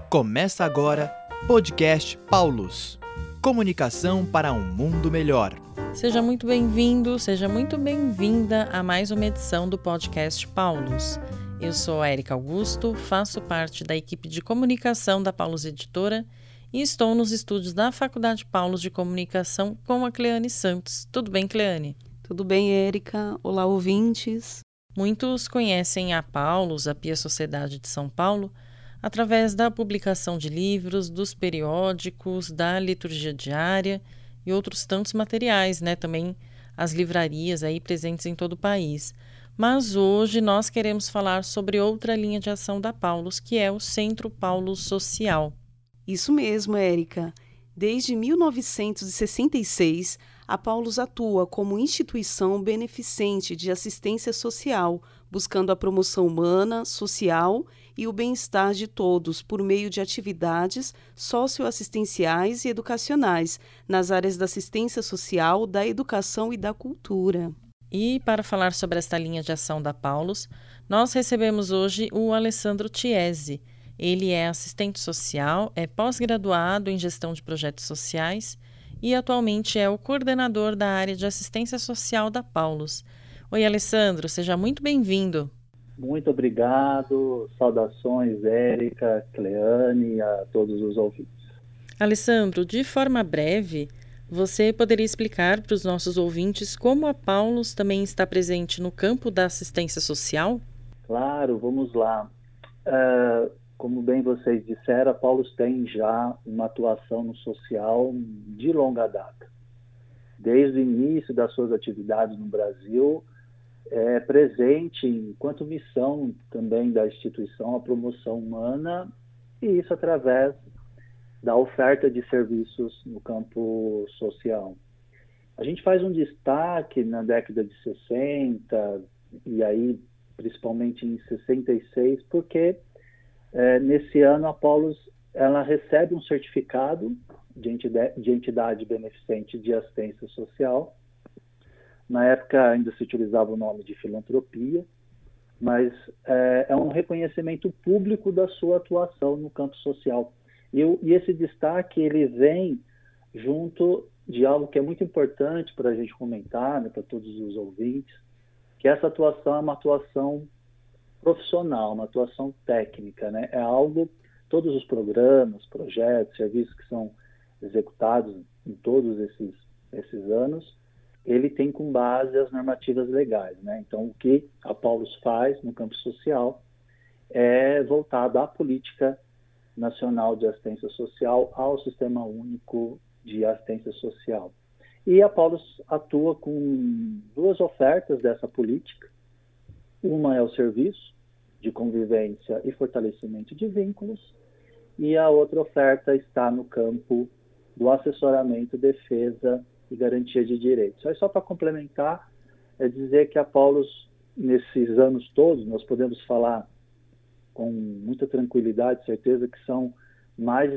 Começa agora Podcast Paulus. Comunicação para um mundo melhor. Seja muito bem-vindo, seja muito bem-vinda a mais uma edição do Podcast Paulus. Eu sou a Érica Augusto, faço parte da equipe de comunicação da Paulus Editora e estou nos estúdios da Faculdade Paulus de Comunicação com a Cleane Santos. Tudo bem, Cleane? Tudo bem, Érica? Olá, ouvintes. Muitos conhecem a Paulus, a Pia Sociedade de São Paulo, através da publicação de livros, dos periódicos, da liturgia diária e outros tantos materiais, Também as livrarias aí presentes em todo o país. Mas hoje nós queremos falar sobre outra linha de ação da Paulus, que é o Centro Paulus Social. Isso mesmo, Érica. Desde 1966, a Paulus atua como instituição beneficente de assistência social, buscando a promoção humana, social e o bem-estar de todos por meio de atividades socioassistenciais e educacionais nas áreas da assistência social, da educação e da cultura. E para falar sobre esta linha de ação da Paulus, nós recebemos hoje o Alessandro Chiesi. Ele é assistente social, é pós-graduado em gestão de projetos sociais e atualmente é o coordenador da área de assistência social da Paulus. Oi, Alessandro, seja muito bem-vindo. Muito obrigado, saudações, Érica, Cleane e a todos os ouvintes. Alessandro, de forma breve, você poderia explicar para os nossos ouvintes como a Paulus também está presente no campo da assistência social? Claro, vamos lá. Como bem vocês disseram, a Paulus tem já uma atuação no social de longa data. Desde o início das suas atividades no Brasil, é presente enquanto missão também da instituição a promoção humana, e isso através da oferta de serviços no campo social. A gente faz um destaque na década de 60 e aí principalmente em 66, porque nesse ano a Paulus ela recebe um certificado de entidade beneficente de assistência social. Na época ainda se utilizava o nome de filantropia, mas é um reconhecimento público da sua atuação no campo social. E esse destaque ele vem junto de algo que é muito importante para a gente comentar, para todos os ouvintes, que essa atuação é uma atuação profissional, uma atuação técnica, É algo, todos os programas, projetos, serviços que são executados em todos esses anos, ele tem com base as normativas legais, Então, o que a Paulus faz no campo social é voltado à política nacional de assistência social, ao Sistema Único de Assistência Social. E a Paulus atua com duas ofertas dessa política. Uma é o serviço de convivência e fortalecimento de vínculos, e a outra oferta está no campo do assessoramento, defesa e garantia de direitos. Aí só para complementar, é dizer que a Paulus, nesses anos todos, nós podemos falar com muita tranquilidade, certeza que são mais de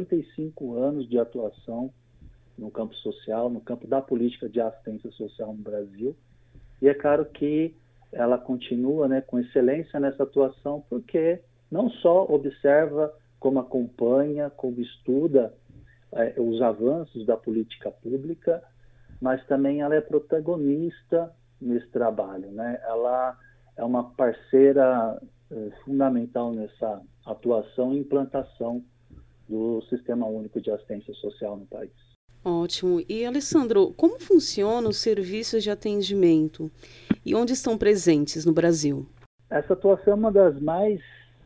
55 anos de atuação no campo social, no campo da política de assistência social no Brasil. E é claro que ela continua com excelência nessa atuação, porque não só observa, como acompanha, como estuda os avanços da política pública, mas também ela é protagonista nesse trabalho, Ela é uma parceira fundamental nessa atuação e implantação do Sistema Único de Assistência Social no país. Ótimo. E, Alessandro, como funcionam os serviços de atendimento e onde estão presentes no Brasil? Essa atuação é uma das mais,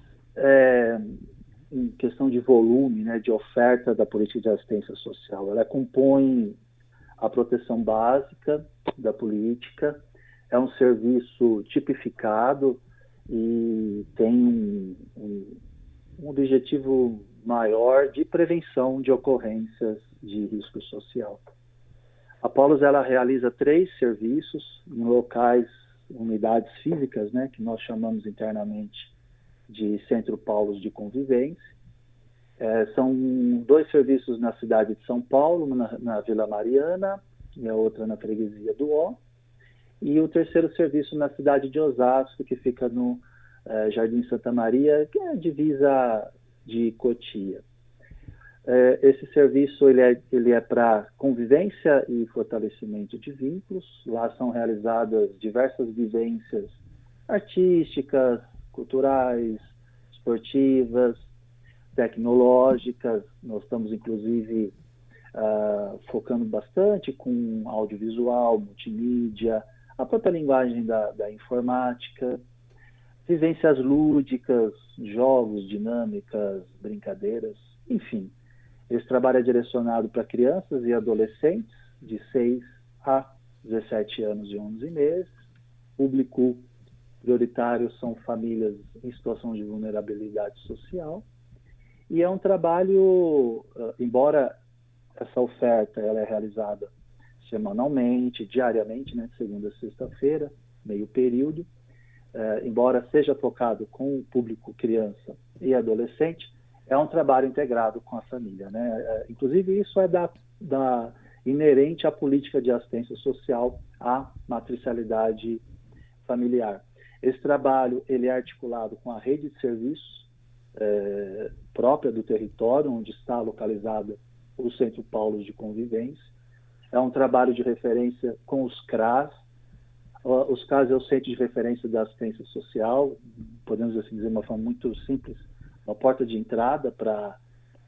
em questão de volume, de oferta da política de assistência social. Ela compõe a proteção básica da política, é um serviço tipificado e tem um objetivo maior de prevenção de ocorrências de risco social. A Paulus ela realiza 3 serviços em locais, unidades físicas, que nós chamamos internamente de Centro Paulus de Convivência. São 2 serviços na cidade de São Paulo, na Vila Mariana, e a outra na freguesia do Ó. E o terceiro serviço na cidade de Osasco, que fica no Jardim Santa Maria, que é a divisa de Cotia. Esse serviço ele é para convivência e fortalecimento de vínculos. Lá são realizadas diversas vivências artísticas, culturais, esportivas, tecnológicas. Nós estamos, inclusive, focando bastante com audiovisual, multimídia, a própria linguagem da informática, vivências lúdicas, jogos, dinâmicas, brincadeiras, enfim. Esse trabalho é direcionado para crianças e adolescentes de 6 a 17 anos e 11 meses. Público prioritário são famílias em situação de vulnerabilidade social. E é um trabalho, embora essa oferta ela é realizada semanalmente, diariamente, né, de segunda a sexta-feira, meio período, embora seja focado com o público criança e adolescente, é um trabalho integrado com a família, né? Inclusive, isso é inerente à política de assistência social, à matricialidade familiar. Esse trabalho ele é articulado com a rede de serviços própria do território, onde está localizado o Centro Paulos de Convivência. É um trabalho de referência com os CRAS. Os CRAS é o Centro de Referência da Assistência Social, podemos assim dizer de uma forma muito simples, uma porta de entrada para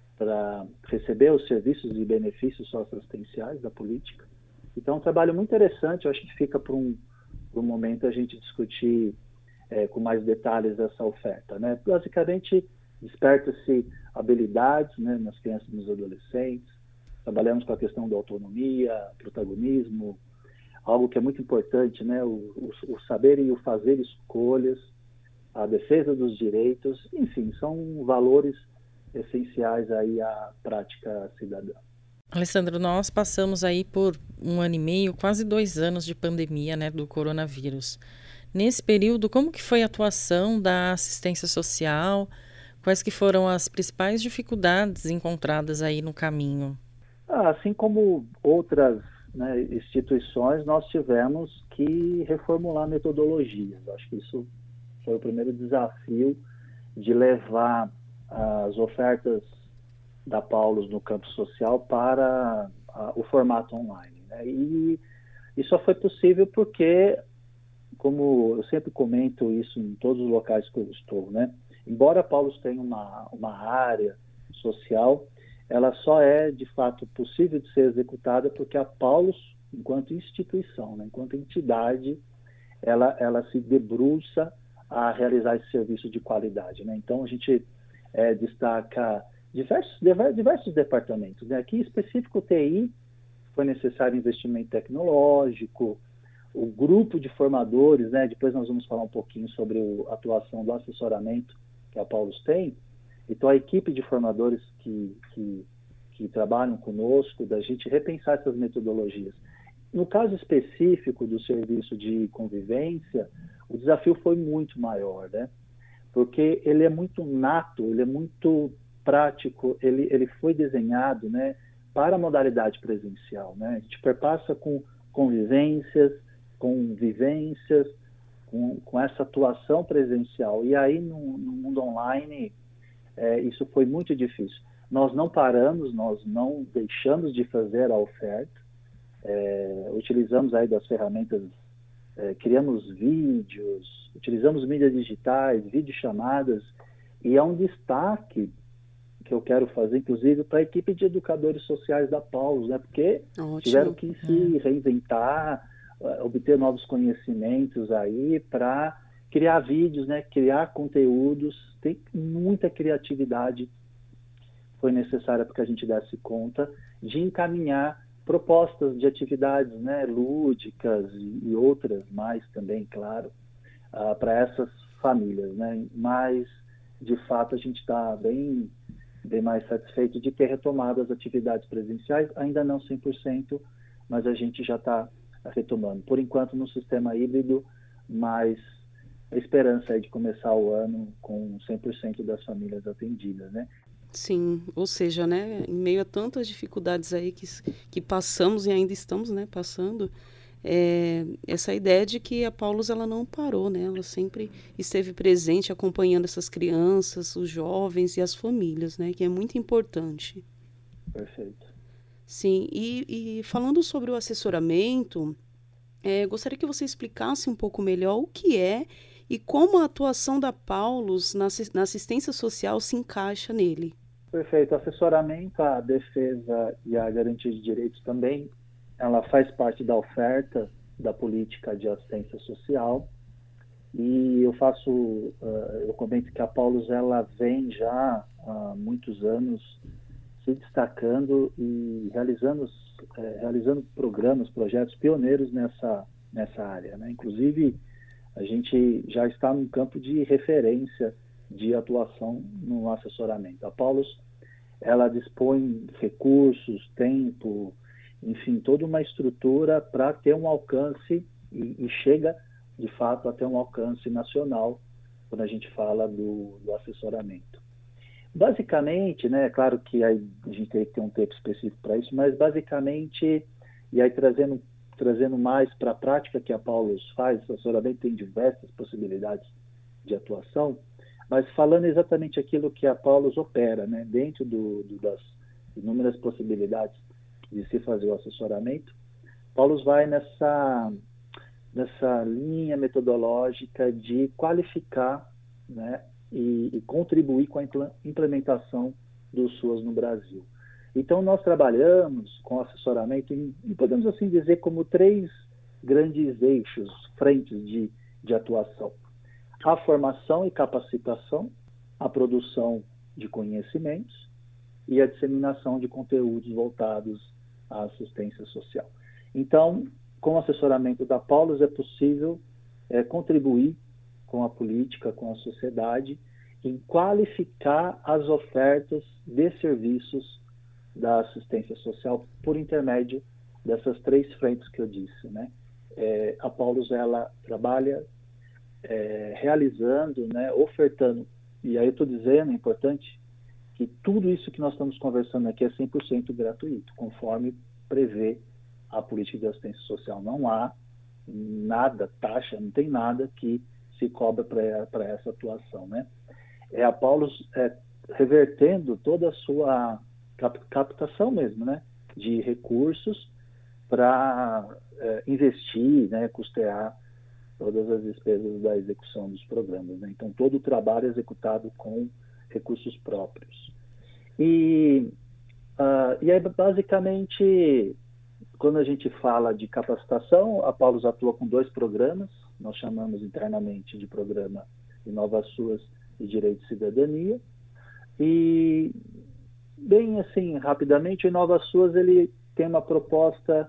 receber os serviços e benefícios socioassistenciais da política. Então, é um trabalho muito interessante, eu acho que fica para um momento a gente discutir com mais detalhes essa oferta, né? Basicamente, desperta-se habilidades, né, nas crianças e nos adolescentes, trabalhamos com a questão da autonomia, protagonismo, algo que é muito importante, né, o saber e o fazer escolhas, a defesa dos direitos, enfim, são valores essenciais aí à prática cidadã. Alessandro, nós passamos aí por 1 ano e meio, quase 2 anos de pandemia, né, do coronavírus. Nesse período, como que foi a atuação da assistência social? Quais que foram as principais dificuldades encontradas aí no caminho? Assim como outras, né, instituições, nós tivemos que reformular metodologias. Acho que isso foi o primeiro desafio de levar as ofertas da Paulus no campo social para o formato online, né? E isso só foi possível porque, como eu sempre comento isso em todos os locais que eu estou, né? Embora a Paulus tenha uma área social, ela só é, de fato, possível de ser executada porque a Paulus, enquanto instituição, né, enquanto entidade, ela se debruça a realizar esse serviço de qualidade, né? Então, a gente destaca diversos departamentos, né? Aqui, em específico, TI, foi necessário investimento tecnológico, o grupo de formadores, né? Depois nós vamos falar um pouquinho sobre a atuação do assessoramento que a Paulus tem. Então, a equipe de formadores que trabalham conosco, da gente repensar essas metodologias. No caso específico do serviço de convivência, o desafio foi muito maior, né? Porque ele é muito nato, ele é muito prático, ele foi desenhado, né, para a modalidade presencial, né? A gente perpassa com convivências, com vivências, com essa atuação presencial. E aí, no mundo online, isso foi muito difícil. Nós não paramos, nós não deixamos de fazer a oferta, utilizamos aí das ferramentas, criamos vídeos, utilizamos mídias digitais, videochamadas, e é um destaque que eu quero fazer, inclusive, para a equipe de educadores sociais da Paulus, né? Porque tiveram que se reinventar, obter novos conhecimentos aí para criar vídeos, né? Criar conteúdos. Tem muita criatividade foi necessária para que a gente desse conta de encaminhar propostas de atividades, né, lúdicas e outras mais também, claro, para essas famílias, né? Mas, de fato, a gente está bem mais satisfeito de ter retomado as atividades presenciais, ainda não 100%, mas a gente já está retomando. Por enquanto, no sistema híbrido, mas a esperança é de começar o ano com 100% das famílias atendidas, né? Sim, ou seja, né, em meio a tantas dificuldades aí que passamos e ainda estamos, né, passando, essa ideia de que a Paulus ela não parou, né? Ela sempre esteve presente acompanhando essas crianças, os jovens e as famílias, né? Que é muito importante. Perfeito. Sim, e falando sobre o assessoramento, gostaria que você explicasse um pouco melhor o que é e como a atuação da Paulus na assistência social se encaixa nele. Perfeito. Assessoramento, a defesa e a garantia de direitos também, ela faz parte da oferta da política de assistência social. E eu comento que a Paulus ela vem já há muitos anos se destacando e realizando programas, projetos pioneiros nessa área, né? Inclusive, a gente já está num campo de referência de atuação no assessoramento. A Paulus, ela dispõe de recursos, tempo, enfim, toda uma estrutura para ter um alcance e chega, de fato, a ter um alcance nacional quando a gente fala do assessoramento. Basicamente, né, claro que aí a gente tem que ter um tempo específico para isso, mas basicamente, e aí trazendo mais para a prática que a Paulus faz, o assessoramento tem diversas possibilidades de atuação, mas falando exatamente aquilo que a Paulus opera, né, dentro das inúmeras possibilidades de se fazer o assessoramento, Paulus vai nessa linha metodológica de qualificar, né, e contribuir com a implementação do SUAS no Brasil. Então, nós trabalhamos com assessoramento, e podemos assim dizer, como 3 grandes eixos, frentes de atuação. A formação e capacitação, a produção de conhecimentos e a disseminação de conteúdos voltados à assistência social. Então, com o assessoramento da Paulus, é possível contribuir com a política, com a sociedade, em qualificar as ofertas de serviços da assistência social por intermédio dessas 3 frentes que eu disse, né? A Paulus, ela trabalha realizando, né, ofertando, e aí eu estou dizendo, é importante, que tudo isso que nós estamos conversando aqui é 100% gratuito, conforme prevê a política de assistência social. Não há nada, taxa, não tem nada que se cobra para essa atuação, né? A Paulus revertendo toda a sua captação mesmo, né, de recursos para investir, né, custear todas as despesas da execução dos programas, né? Então, todo o trabalho é executado com recursos próprios. E aí, basicamente, quando a gente fala de capacitação, a Paulus atua com 2 programas, nós chamamos internamente de programa Inova SUAS e Direito e Cidadania. E, bem assim, rapidamente, o Inova SUAS ele tem uma proposta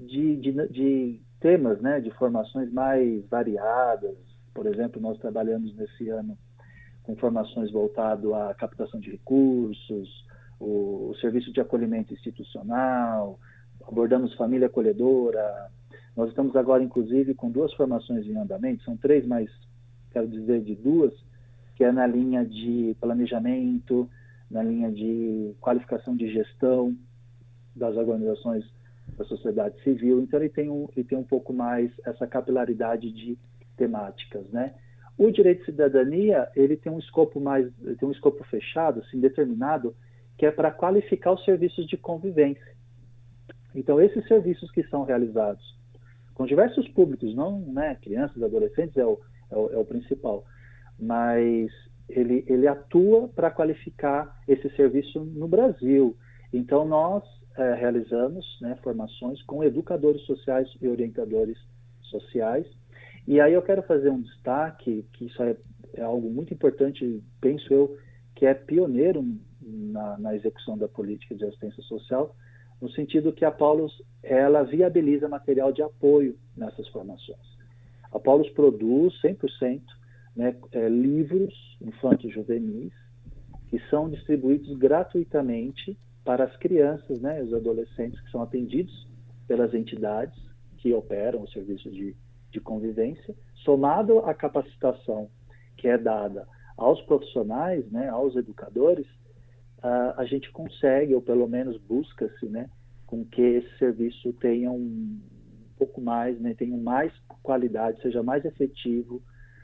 de temas, né, de formações mais variadas. Por exemplo, nós trabalhamos nesse ano com formações voltadas à captação de recursos, o serviço de acolhimento institucional, abordamos família acolhedora. Nós estamos agora, inclusive, com 2 formações em andamento, são 3, mas quero dizer de 2, que é na linha de planejamento, na linha de qualificação de gestão das organizações da sociedade civil. Então, ele tem um pouco mais essa capilaridade de temáticas, né? O direito de cidadania, ele tem um escopo fechado, assim, determinado, que é para qualificar os serviços de convivência. Então, esses serviços que são realizados com diversos públicos, não, né, crianças, adolescentes é o principal, mas ele atua para qualificar esse serviço no Brasil. Então, nós realizamos, né, formações com educadores sociais e orientadores sociais. E aí eu quero fazer um destaque, que isso é algo muito importante, penso eu, que é pioneiro na execução da política de assistência social, no sentido que a Paulus, ela viabiliza material de apoio nessas formações. A Paulus produz 100%, né, livros infantos juvenis que são distribuídos gratuitamente para as crianças, né, os adolescentes que são atendidos pelas entidades que operam o serviço de convivência, somado à capacitação que é dada aos profissionais, né, aos educadores, a gente consegue, ou pelo menos busca-se, né, com que esse serviço tenha pouco mais, né, tenha mais qualidade, seja mais efetivo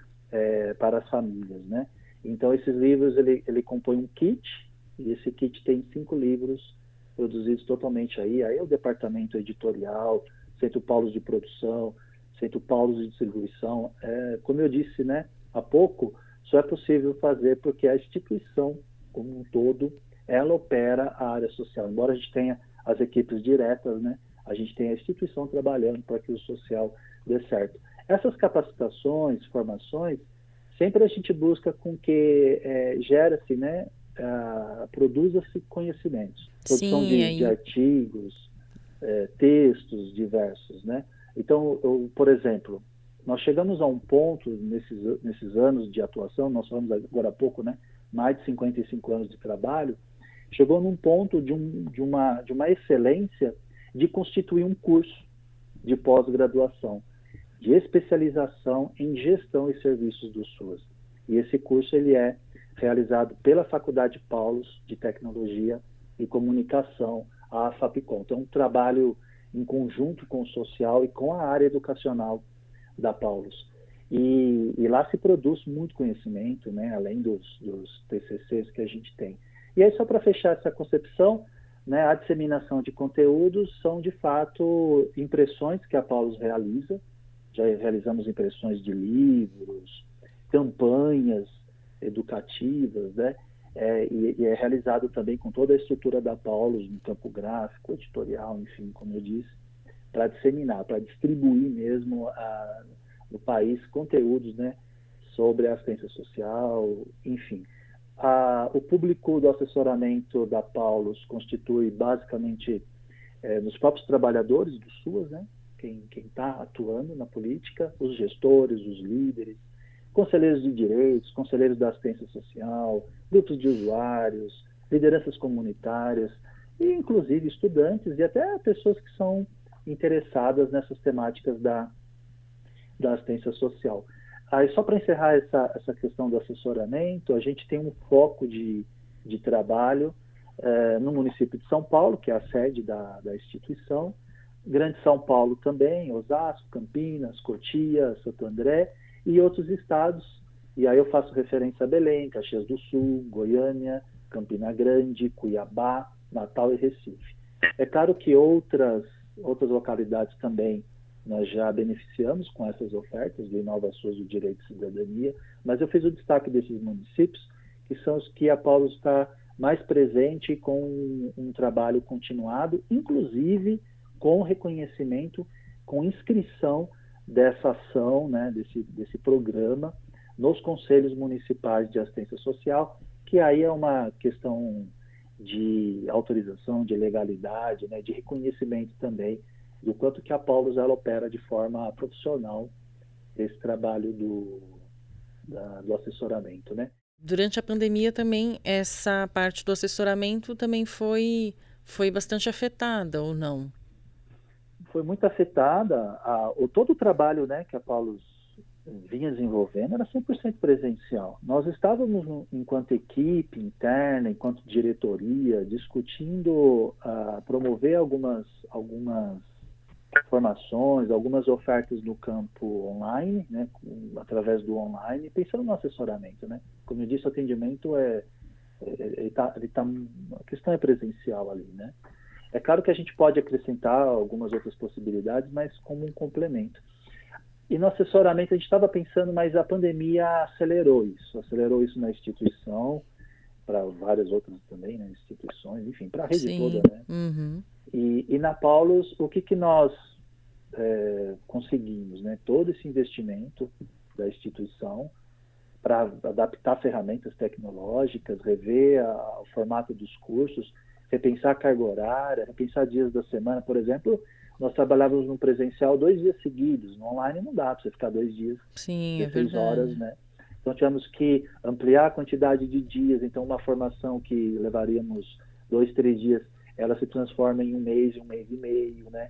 para as famílias, né? Então, esses livros, ele compõe um kit, e esse kit tem 5 livros produzidos totalmente aí o departamento editorial, Centro Paulos de produção, Centro Paulos de distribuição. Como eu disse, né, há pouco, só é possível fazer porque a instituição, como um todo, ela opera a área social. Embora a gente tenha as equipes diretas, né, a gente tem a instituição trabalhando para que o social dê certo. Essas capacitações, formações, sempre a gente busca com que gera-se, né, produza-se conhecimentos. Produção de artigos, textos diversos, né? Então, por exemplo, nós chegamos a um ponto nesses anos de atuação, nós falamos agora há pouco, né, mais de 55 anos de trabalho, chegou num ponto de uma excelência de constituir um curso de pós-graduação, de especialização em gestão e serviços do SUAS. E esse curso ele é realizado pela Faculdade Paulus de Tecnologia e Comunicação, a FAPCOM. Então, um trabalho em conjunto com o social e com a área educacional da Paulus. E lá se produz muito conhecimento, né, além dos TCCs que a gente tem. E aí, só para fechar essa concepção, né, a disseminação de conteúdos são, de fato, impressões que a Paulus realiza. Já realizamos impressões de livros, campanhas educativas, né? E é realizado também com toda a estrutura da Paulus, no campo gráfico, editorial, enfim, como eu disse, para disseminar, para distribuir mesmo no país conteúdos, né, sobre a assistência social, enfim. O público do assessoramento da Paulus constitui basicamente nos próprios trabalhadores do SUAS, né, quem está atuando na política, os gestores, os líderes, conselheiros de direitos, conselheiros da assistência social, grupos de usuários, lideranças comunitárias, e inclusive estudantes e até pessoas que são interessadas nessas temáticas da assistência social. Aí, só para encerrar essa questão do assessoramento, a gente tem um foco de trabalho no município de São Paulo, que é a sede da instituição, Grande São Paulo também, Osasco, Campinas, Cotia, Santo André, e outros estados, e aí eu faço referência a Belém, Caxias do Sul, Goiânia, Campina Grande, Cuiabá, Natal e Recife. É claro que outras localidades também nós já beneficiamos com essas ofertas do Inova SUAS do Direito de Cidadania, mas eu fiz o destaque desses municípios, que são os que a Paulus está mais presente com um trabalho continuado, inclusive com reconhecimento, com inscrição dessa ação, né, desse programa nos conselhos municipais de assistência social, que aí é uma questão de autorização, de legalidade, né, de reconhecimento também do quanto que a Paulus ela opera de forma profissional esse trabalho do assessoramento, né? Durante a pandemia também essa parte do assessoramento também foi bastante afetada, ou não? Foi muito afetada. Todo o trabalho, né, que a Paulus vinha desenvolvendo era 100% presencial. Nós estávamos, enquanto equipe interna, enquanto diretoria, discutindo promover algumas formações, algumas ofertas no campo online, né, através do online, pensando no assessoramento, né? Como eu disse, o atendimento a questão é presencial ali, né? É claro que a gente pode acrescentar algumas outras possibilidades, mas como um complemento. E no assessoramento a gente estava pensando, mas a pandemia acelerou isso na instituição, para várias outras também, né, instituições, enfim, para a rede Sim. toda, né? Uhum. E na Paulus, o que nós conseguimos, né? Todo esse investimento da instituição para adaptar ferramentas tecnológicas, rever o formato dos cursos, repensar a carga horária, repensar dias da semana. Por exemplo, nós trabalhávamos no presencial 2 dias seguidos, no online não dá para você ficar 2 dias, Sim, 16 horas, né? Então tivemos que ampliar a quantidade de dias, então uma formação que levaríamos 2, 3 dias, ela se transforma em um mês e meio, né?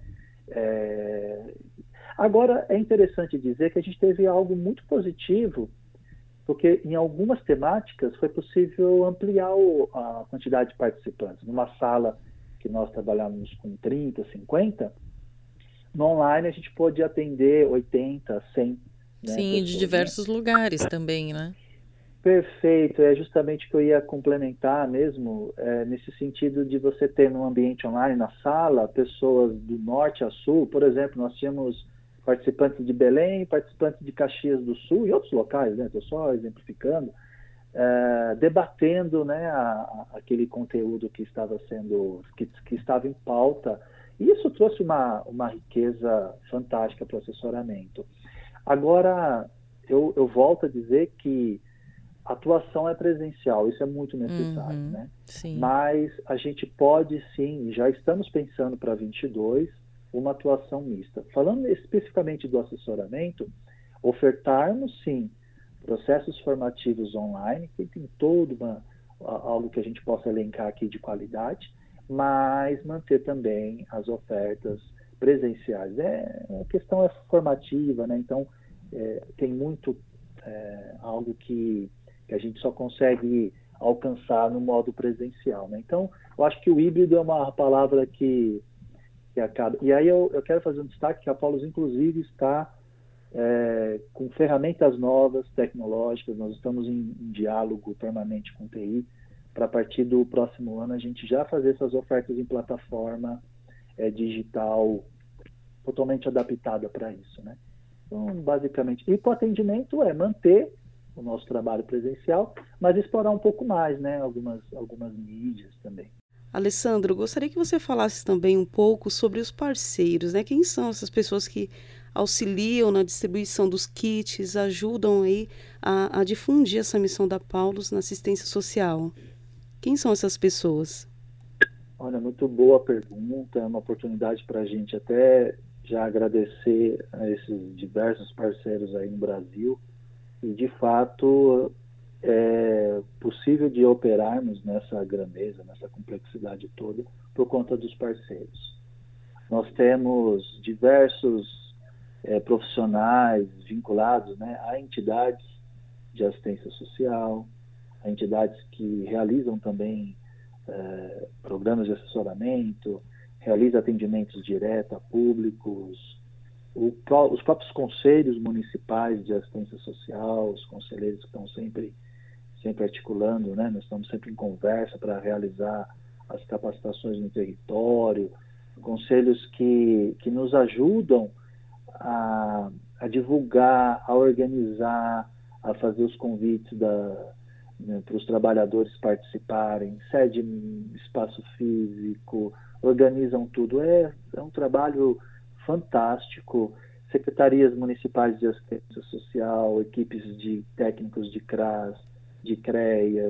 Agora, é interessante dizer que a gente teve algo muito positivo, porque em algumas temáticas foi possível ampliar a quantidade de participantes. Numa sala que nós trabalhávamos com 30, 50, no online a gente pode atender 80, 100, né, Sim, pessoas, de diversos lugares também, né? Perfeito, é justamente o que eu ia complementar mesmo, nesse sentido de você ter no ambiente online, na sala, pessoas do norte a sul. Por exemplo, nós tínhamos participantes de Belém, participantes de Caxias do Sul e outros locais, né? Estou só exemplificando, debatendo, né, aquele conteúdo que estava que estava em pauta. E isso trouxe uma riqueza fantástica para o assessoramento. Agora, eu volto a dizer que a atuação é presencial, isso é muito necessário, né? Sim. Mas a gente pode sim, já estamos pensando para 22, uma atuação mista. Falando especificamente do assessoramento, ofertarmos sim processos formativos online, que tem algo que a gente possa elencar aqui de qualidade, mas manter também as ofertas presenciais. A questão é formativa, né? Então tem muito algo que a gente só consegue alcançar no modo presencial, né? Então, eu acho que o híbrido é uma palavra que acaba. E aí eu quero fazer um destaque que a Paulus, inclusive, está com ferramentas novas, tecnológicas. Nós estamos em diálogo permanente com o TI, para a partir do próximo ano a gente já fazer essas ofertas em plataforma digital totalmente adaptada para isso, né? Então, basicamente, e para o atendimento manter o nosso trabalho presencial, mas explorar um pouco mais, né? Algumas mídias também. Alessandro, gostaria que você falasse também um pouco sobre os parceiros, né? Quem são essas pessoas que auxiliam na distribuição dos kits, ajudam aí a difundir essa missão da Paulus na assistência social? Quem são essas pessoas? Olha, muito boa pergunta, é uma oportunidade para a gente até já agradecer a esses diversos parceiros aí no Brasil. E, de fato, é possível de operarmos nessa grandeza, nessa complexidade toda, por conta dos parceiros. Nós temos diversos profissionais vinculados, né, a entidades de assistência social, a entidades que realizam também programas de assessoramento, realizam atendimentos diretos a públicos, os próprios conselhos municipais de assistência social, os conselheiros que estão sempre articulando, né? Nós estamos sempre em conversa para realizar as capacitações no território, conselhos que nos ajudam a divulgar, a organizar, a fazer os convites para os trabalhadores participarem, cedem espaço físico, organizam tudo. É um trabalho fantástico. Secretarias municipais de assistência social, equipes de técnicos de CRAS, de CREAS.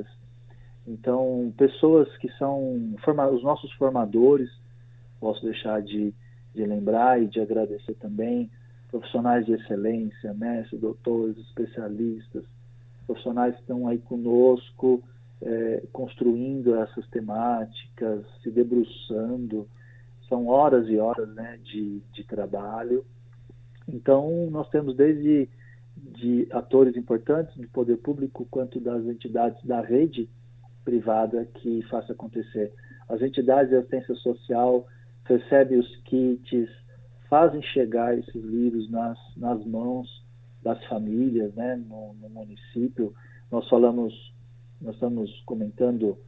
Então, pessoas que são os nossos formadores, posso deixar de lembrar e de agradecer também, profissionais de excelência, mestres, doutores, especialistas, profissionais que estão aí conosco, construindo essas temáticas, se debruçando. São horas e horas, né, de trabalho. Então, nós temos desde de atores importantes do poder público quanto das entidades da rede privada que faça acontecer. As entidades de assistência social recebem os kits, fazem chegar esses livros nas mãos das famílias, né, no município. Nós estamos comentando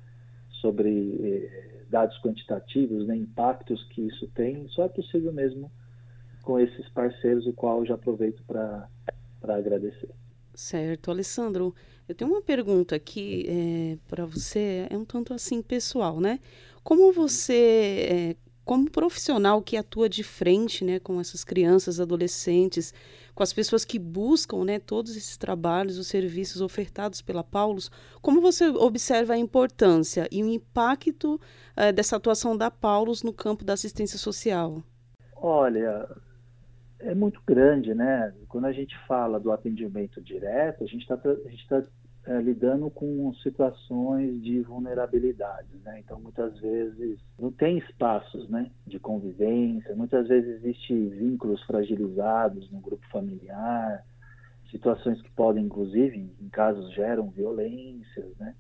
sobre dados quantitativos, né, impactos que isso tem. Só é possível mesmo com esses parceiros, o qual eu já aproveito para agradecer. Certo. Alessandro, eu tenho uma pergunta aqui para você, é um tanto assim pessoal, né? Como você, como profissional que atua de frente, né, com essas crianças, adolescentes, com as pessoas que buscam, né, todos esses trabalhos, os serviços ofertados pela Paulus, como você observa a importância e o impacto dessa atuação da Paulus no campo da assistência social? Olha, é muito grande, né? Quando a gente fala do atendimento direto, a gente está lidando com situações de vulnerabilidade, né? Então, muitas vezes não tem espaços, né, de convivência, muitas vezes existem vínculos fragilizados no grupo familiar, situações que podem, inclusive, em casos, geram violências, né?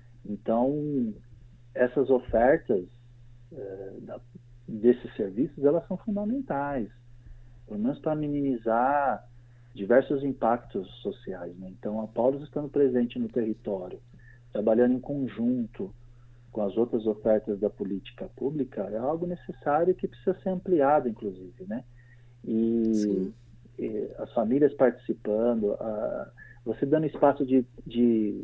Então, essas ofertas desses serviços, elas são fundamentais. pelo menos para minimizar diversos impactos sociais, né? Então, a Paulus estando presente no território, trabalhando em conjunto com as outras ofertas da política pública, é algo necessário que precisa ser ampliado, inclusive, né? E as famílias participando, você dando espaço de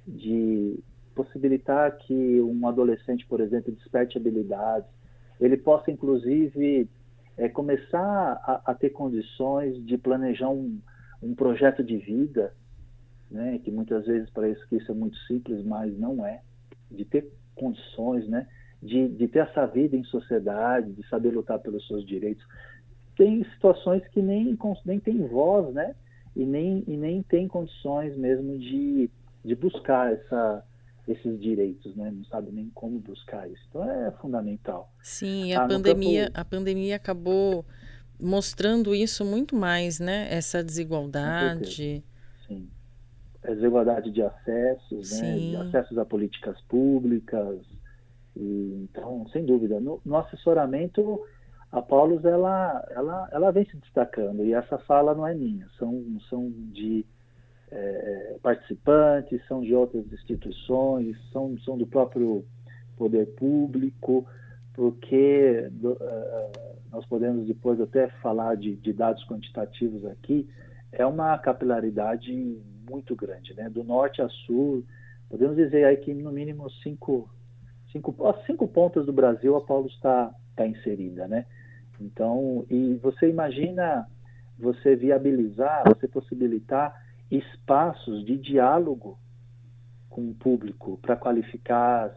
possibilitar que um adolescente, por exemplo, desperte habilidades, ele possa, inclusive, começar a ter condições de planejar um projeto de vida, né, que muitas vezes parece que isso é muito simples, mas não é, de ter condições, né, de ter essa vida em sociedade, de saber lutar pelos seus direitos. Tem situações que nem tem voz, né, e nem tem condições mesmo de buscar esses direitos, né? Não sabe nem como buscar isso. Então é fundamental. Sim, a pandemia acabou mostrando isso muito mais, né? Essa desigualdade. Sim. A desigualdade de acessos, né? De acessos a políticas públicas. Então, sem dúvida, no assessoramento, a Paulus ela vem se destacando, e essa fala não é minha, são de participantes, são de outras instituições, são do próprio poder público, porque nós podemos depois até falar de dados quantitativos aqui, é uma capilaridade muito grande, né? Do norte a sul, podemos dizer aí que no mínimo cinco pontas do Brasil a Paulus está inserida, né? Então, e você imagina você viabilizar, você possibilitar espaços de diálogo com o público para qualificar,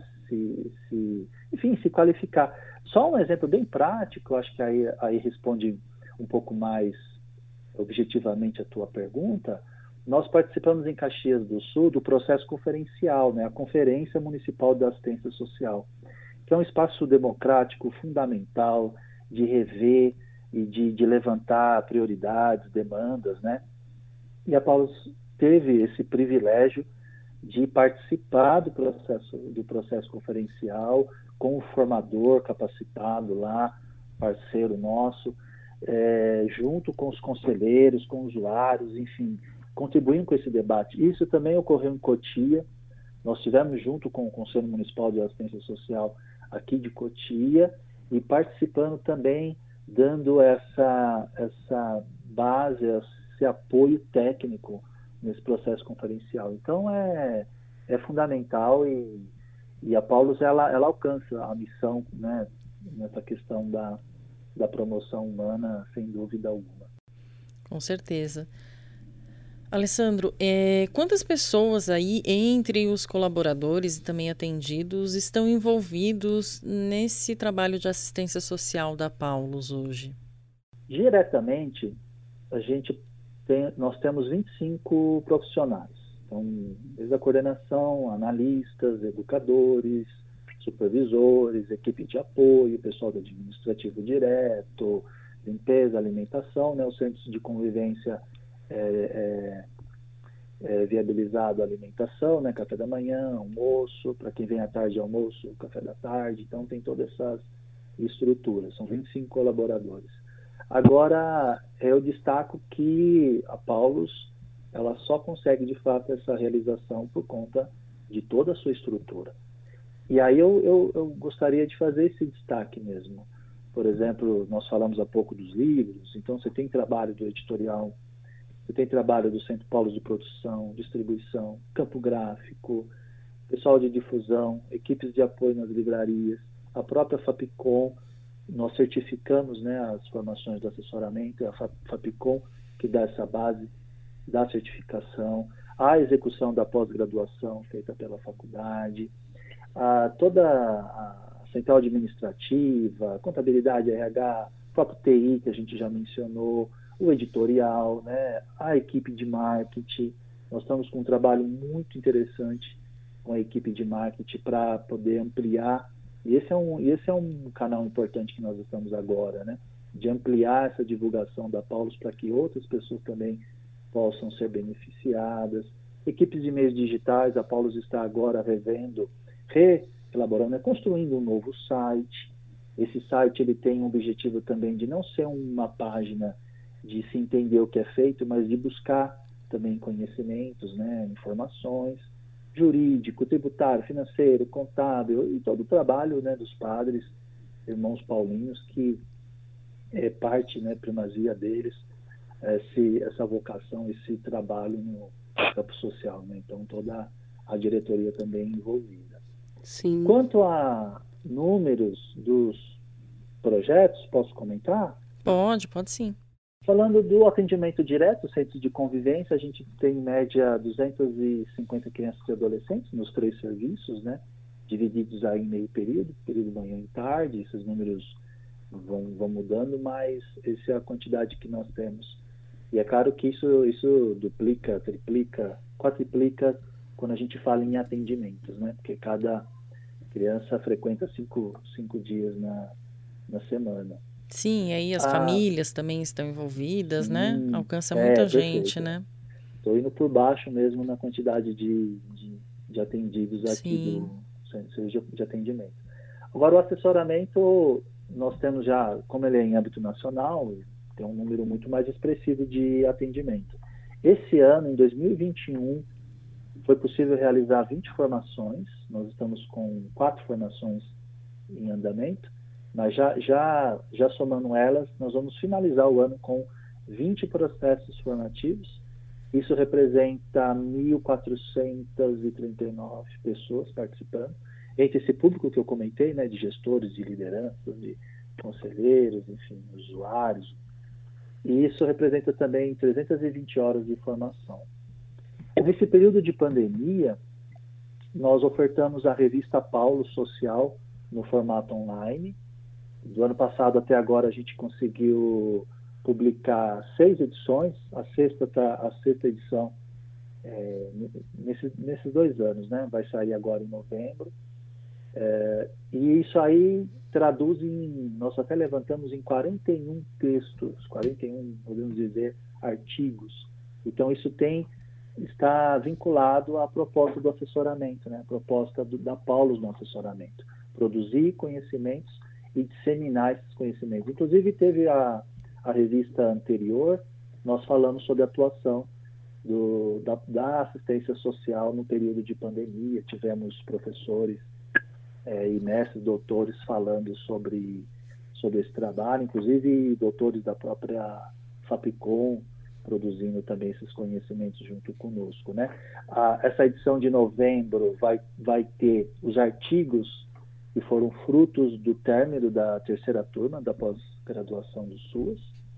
se qualificar. Só um exemplo bem prático, acho que aí responde um pouco mais objetivamente a tua pergunta. Nós participamos em Caxias do Sul do processo conferencial, né, a Conferência Municipal da Assistência Social, que é um espaço democrático fundamental de rever e de levantar prioridades, demandas, né? E a Paulus teve esse privilégio de participar do processo conferencial com o formador capacitado lá, parceiro nosso, junto com os conselheiros, com os usuários, enfim, contribuindo com esse debate. Isso também ocorreu em Cotia. Nós estivemos junto com o Conselho Municipal de Assistência Social aqui de Cotia e participando também, dando essa base, esse apoio técnico nesse processo conferencial. Então é fundamental e a Paulus ela alcança a missão, né, nessa questão da promoção humana, sem dúvida alguma. Com certeza. Alessandro, quantas pessoas aí, entre os colaboradores e também atendidos, estão envolvidos nesse trabalho de assistência social da Paulus hoje? Diretamente, nós temos 25 profissionais. Então, desde a coordenação, analistas, educadores, supervisores, equipe de apoio, pessoal do administrativo direto, limpeza, alimentação, né, os centros de convivência viabilizado a alimentação, né, café da manhã, almoço, para quem vem à tarde, almoço, café da tarde. Então, tem todas essas estruturas. São 25 colaboradores. Agora, eu destaco que a Paulus ela só consegue, de fato, essa realização por conta de toda a sua estrutura. E aí eu gostaria de fazer esse destaque mesmo. Por exemplo, nós falamos há pouco dos livros, então você tem trabalho do editorial, você tem trabalho do Centro Paulus de Produção, Distribuição, Campo Gráfico, pessoal de difusão, equipes de apoio nas livrarias, a própria Fapcom. Nós certificamos, né, as formações do assessoramento, a Fapcom, que dá essa base da certificação, a execução da pós-graduação feita pela faculdade, toda a central administrativa, contabilidade, RH, próprio TI, que a gente já mencionou, o editorial, né, a equipe de marketing. Nós estamos com um trabalho muito interessante com a equipe de marketing para poder ampliar. E esse é um canal importante que nós estamos agora, né? De ampliar essa divulgação da Paulus para que outras pessoas também possam ser beneficiadas. Equipes de meios digitais, a Paulus está agora reelaborando, construindo um novo site. Esse site ele tem um objetivo também de não ser uma página de se entender o que é feito, mas de buscar também conhecimentos, né, informações, jurídico, tributário, financeiro, contábil, e todo o trabalho, né, dos padres, irmãos paulinos, que é parte, né, primazia deles, essa vocação, esse trabalho no campo social, né? Então toda a diretoria também envolvida. Sim. Quanto a números dos projetos, posso comentar? Pode sim. Falando do atendimento direto, centros de convivência, a gente tem em média 250 crianças e adolescentes nos 3 serviços, né? Divididos aí em meio período manhã e tarde, esses números vão mudando, mas essa é a quantidade que nós temos. E é claro que isso duplica, triplica, quadriplica quando a gente fala em atendimentos, né? Porque cada criança frequenta 5 dias na semana. Sim, aí as famílias também estão envolvidas, sim, né? Alcança muita gente, perfeito. né? Estou indo por baixo mesmo na quantidade de atendidos aqui Sim. do serviço de atendimento. Agora, o assessoramento, nós temos já, como ele é em âmbito nacional, tem um número muito mais expressivo de atendimento. Esse ano, em 2021, foi possível realizar 20 formações, nós estamos com 4 formações em andamento, mas já somando elas, nós vamos finalizar o ano com 20 processos formativos. Isso representa 1.439 pessoas participando, entre esse público que eu comentei, né, de gestores, de lideranças, de conselheiros, enfim, usuários. E isso representa também 320 horas de formação. Nesse período de pandemia, nós ofertamos a revista Paulo Social no formato online. Do ano passado até agora a gente conseguiu publicar 6 edições, a sexta edição nesses 2 anos, né? Vai sair agora em novembro. E isso aí traduz nós até levantamos em 41 textos, 41, podemos dizer, artigos. Então isso está vinculado à proposta do assessoramento, né? A proposta da Paulus no assessoramento. Produzir conhecimentos e disseminar esses conhecimentos. Inclusive teve a revista anterior, nós falamos sobre a atuação da assistência social no período de pandemia, tivemos professores e mestres, doutores falando sobre esse trabalho, inclusive doutores da própria FAPCOM, produzindo também esses conhecimentos junto conosco, né? Essa edição de novembro vai ter os artigos que foram frutos do término da 3ª turma da pós-graduação do SUAS.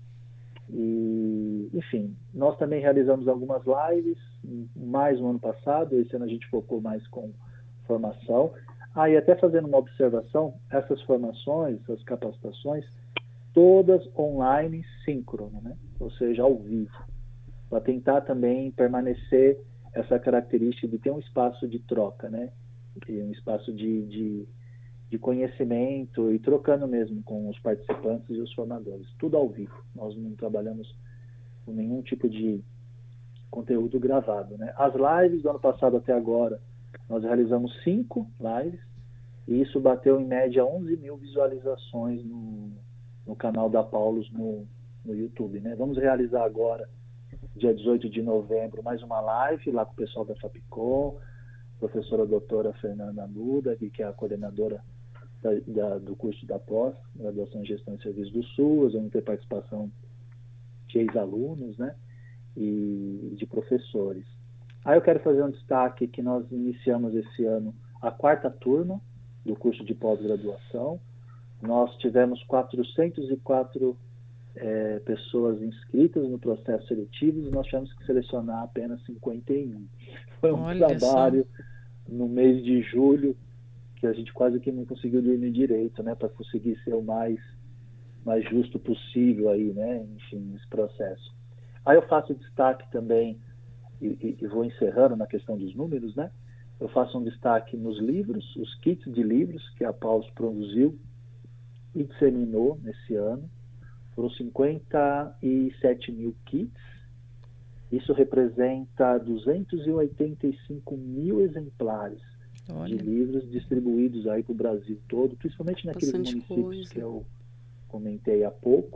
E, enfim, nós também realizamos algumas lives, mais no ano passado, esse ano a gente focou mais com formação. E até fazendo uma observação, essas formações, essas capacitações, todas online síncrono, né? Ou seja, ao vivo, para tentar também permanecer essa característica de ter um espaço de troca, né? E um espaço de conhecimento e trocando mesmo com os participantes e os formadores. Tudo ao vivo. Nós não trabalhamos com nenhum tipo de conteúdo gravado, né? As lives do ano passado até agora, nós realizamos 5 lives e isso bateu em média 11 mil visualizações no canal da Paulus no YouTube, né? Vamos realizar agora, dia 18 de novembro, mais uma live lá com o pessoal da FAPCOM, professora doutora Fernanda Nuda, que é a coordenadora do curso da pós, graduação em gestão de serviços do SUAS, vamos ter participação de ex-alunos, né, e de professores. Eu quero fazer um destaque que nós iniciamos esse ano a 4ª turma do curso de pós-graduação. Nós tivemos 404 pessoas inscritas no processo seletivo e nós tivemos que selecionar apenas 51. Foi um trabalho no mês de julho que a gente quase que não conseguiu dormir direito, né, para conseguir ser o mais justo possível aí, né, enfim, nesse processo. Eu faço destaque também, e vou encerrando na questão dos números, né, eu faço um destaque nos livros, os kits de livros que a Paulus produziu e disseminou nesse ano. Foram 57 mil kits. Isso representa 285 mil exemplares de livros distribuídos aí para o Brasil todo, principalmente naqueles municípios que eu comentei há pouco.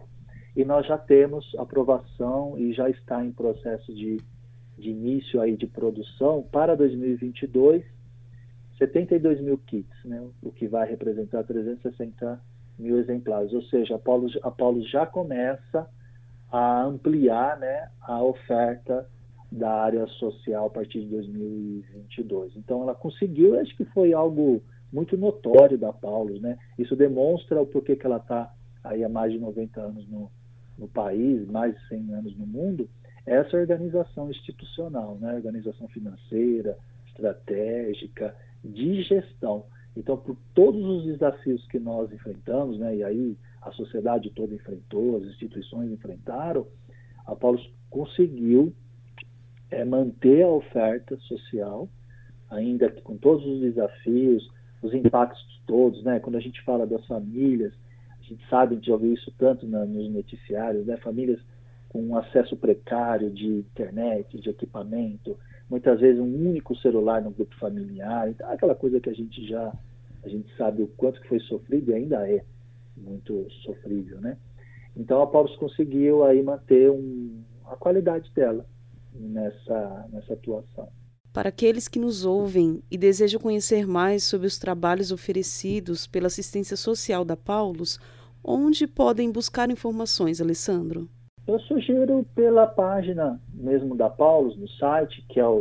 e nós já temos aprovação e já está em processo de início aí de produção para 2022, 72 mil kits, né, o que vai representar 360 mil exemplares, ou seja, a Paulus já começa a ampliar, né, a oferta da área social a partir de 2022. Então ela conseguiu, acho que foi algo muito notório da Paulus, né? Isso demonstra o porquê que ela está aí há mais de 90 anos no país, mais de 100 anos no mundo, essa organização institucional, né? Organização financeira, estratégica, de gestão. Então, por todos os desafios que nós enfrentamos, né? E aí a sociedade toda enfrentou, as instituições enfrentaram, a Paulus conseguiu manter a oferta social, ainda que com todos os desafios, os impactos todos, né? Quando a gente fala das famílias, a gente sabe, a gente já ouviu isso tanto nos noticiários, né? Famílias com acesso precário de internet, de equipamento, muitas vezes um único celular no grupo familiar, então, aquela coisa que a gente sabe o quanto que foi sofrido e ainda é muito sofrível, né? Então a Paulus conseguiu aí manter a qualidade dela nessa atuação. Para aqueles que nos ouvem e desejam conhecer mais sobre os trabalhos oferecidos pela assistência social da Paulus, onde podem buscar informações, Alessandro? Eu sugiro pela página mesmo da Paulus, no site, que é o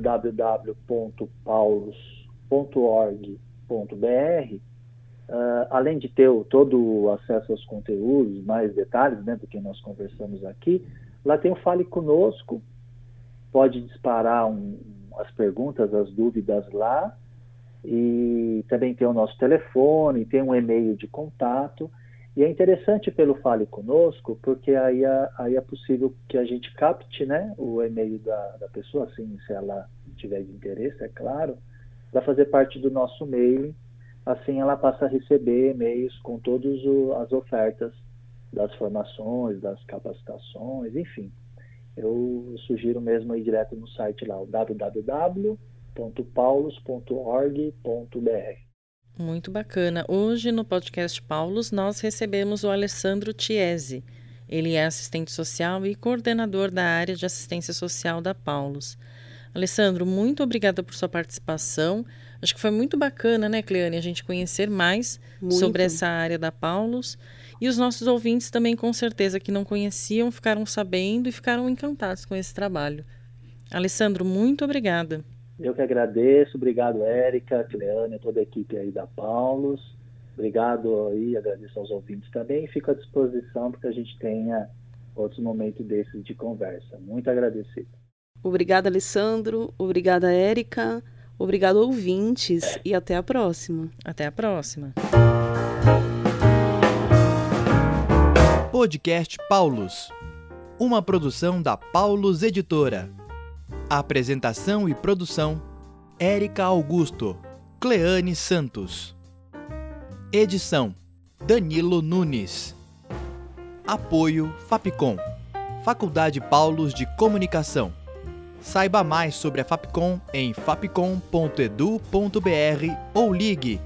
www.paulus.org.br. Além de ter todo o acesso aos conteúdos, mais detalhes, né, do que nós conversamos aqui, lá tem o Fale Conosco, pode disparar as perguntas, as dúvidas lá, e também tem o nosso telefone, tem um e-mail de contato, e é interessante pelo Fale Conosco, porque aí é possível que a gente capte, né, o e-mail da pessoa, assim, se ela tiver de interesse, é claro, para fazer parte do nosso mailing. Assim ela passa a receber e-mails com todas as ofertas das formações, das capacitações, enfim. Eu sugiro mesmo ir direto no site lá, o www.paulus.org.br. Muito bacana. Hoje no podcast Paulus nós recebemos o Alessandro Chiesi. Ele é assistente social e coordenador da área de assistência social da Paulus. Alessandro, muito obrigada por sua participação. Acho que foi muito bacana, né, Cleane, a gente conhecer mais sobre essa área da Paulus. E os nossos ouvintes também, com certeza, que não conheciam, ficaram sabendo e ficaram encantados com esse trabalho. Alessandro, muito obrigada. Eu que agradeço. Obrigado, Érica, Cleane, toda a equipe aí da Paulus. Obrigado aí, agradeço aos ouvintes também. Fico à disposição para que a gente tenha outros momentos desses de conversa. Muito agradecido. Obrigada, Alessandro. Obrigada, Érica. Obrigado, ouvintes. E até a próxima. Até a próxima. Podcast Paulus. Uma produção da Paulus Editora. Apresentação e produção: Érica Augusto, Cleane Santos. Edição: Danilo Nunes. Apoio: Fapcom, Faculdade Paulus de Comunicação. Saiba mais sobre a Fapcom em fapcom.edu.br ou ligue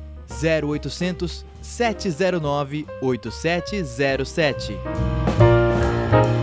0800 709 8707.